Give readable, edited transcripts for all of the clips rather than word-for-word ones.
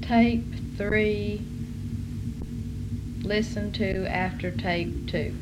tape 3 listened to after tape 2?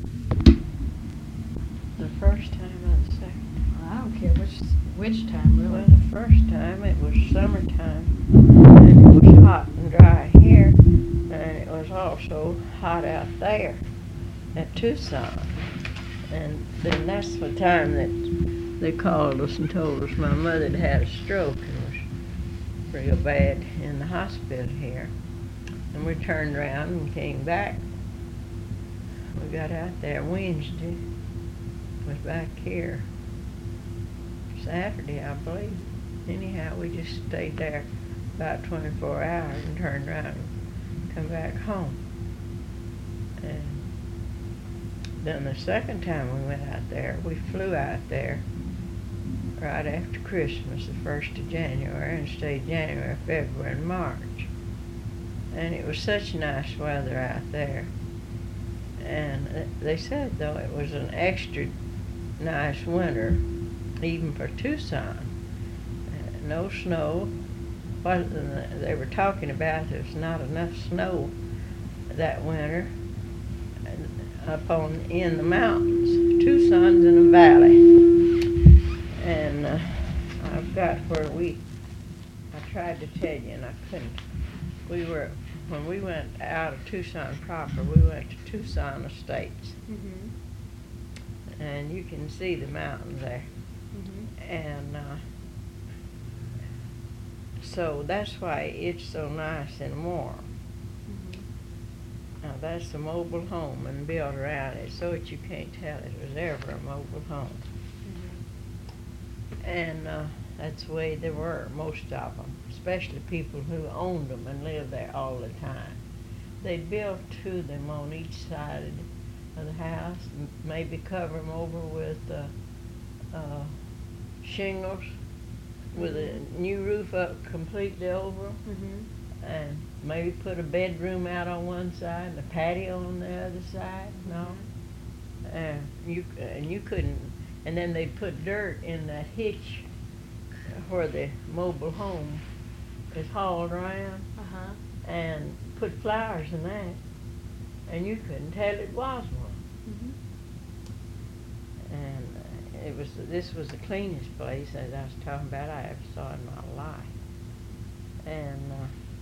The first time or the second? I don't care which time, really. Well, the first time it was summertime, and it was hot and dry here, and it was also hot out there at Tucson. And then that's the time that they called us and told us my mother had had a stroke and was real bad in the hospital here. And we turned around and came back. We got out there Wednesday, was back here Saturday, I believe. Anyhow, we just stayed there about 24 hours and turned around and come back home. And then the second time we went out there, we flew out there right after Christmas, the 1st of January, and stayed January, February, and March. And it was such nice weather out there. And they said, though, it was an extra nice winter, even for Tucson. No snow. They were talking about there's not enough snow that winter up in the mountains. Tucson's in a valley. And I've got where I tried to tell you and I couldn't. When we went out of Tucson proper, we went to Tucson Estates. Mm-hmm. And you can see the mountains there. Mm-hmm. And so that's why it's so nice and warm. Mm-hmm. Now that's a mobile home and built around it so that you can't tell it was ever a mobile home. Mm-hmm. And that's the way they were, most of them, especially people who owned them and lived there all the time. They built to them on each side of the house, maybe cover them over with shingles, with a new roof up completely over them, Mm-hmm. and maybe put a bedroom out on one side and a patio on the other side. No, and you couldn't. And then they put dirt in that hitch where the mobile home is hauled around, Uh-huh. and put flowers in that, and you couldn't tell it was one. Mm-hmm. And this was the cleanest place, as I was talking about, I ever saw in my life. And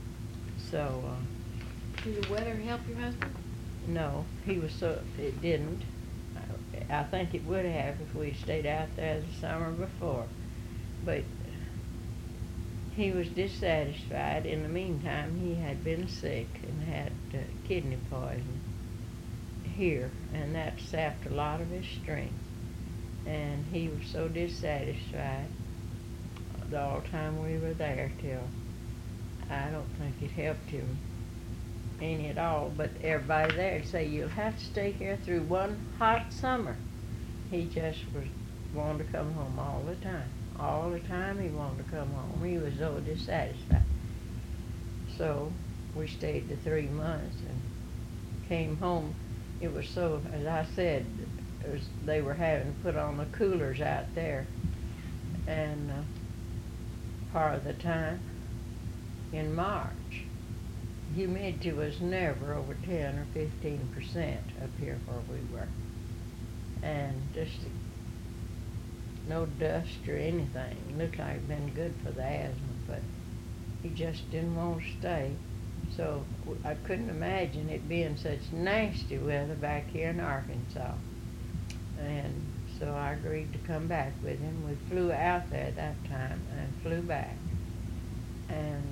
Did the weather help your husband? no, it didn't. I think it would have if we had stayed out there the summer before. But he was dissatisfied. In the meantime, he had been sick and had kidney poison here, and that sapped a lot of his strength. And he was so dissatisfied the whole time we were there till I don't think it helped him any at all. But everybody there would say, you'll have to stay here through one hot summer. He just was wanting to come home all the time. All the time he wanted to come home. He was so dissatisfied. So we stayed the 3 months and came home. It was so, as I said, they were having to put on the coolers out there, and part of the time in March, humidity was never over 10 or 15% up here where we were, and just no dust or anything. It looked like it'd been good for the asthma, but he just didn't want to stay. So I couldn't imagine it being such nasty weather back here in Arkansas. And so I agreed to come back with him. We flew out there that time and flew back. And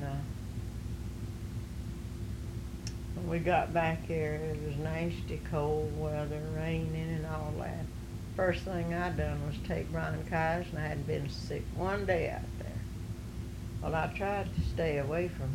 when we got back here, it was nasty cold weather, raining and all that. First thing I done was take bronchitis, and I hadn't been sick one day out there. Well, I tried to stay away from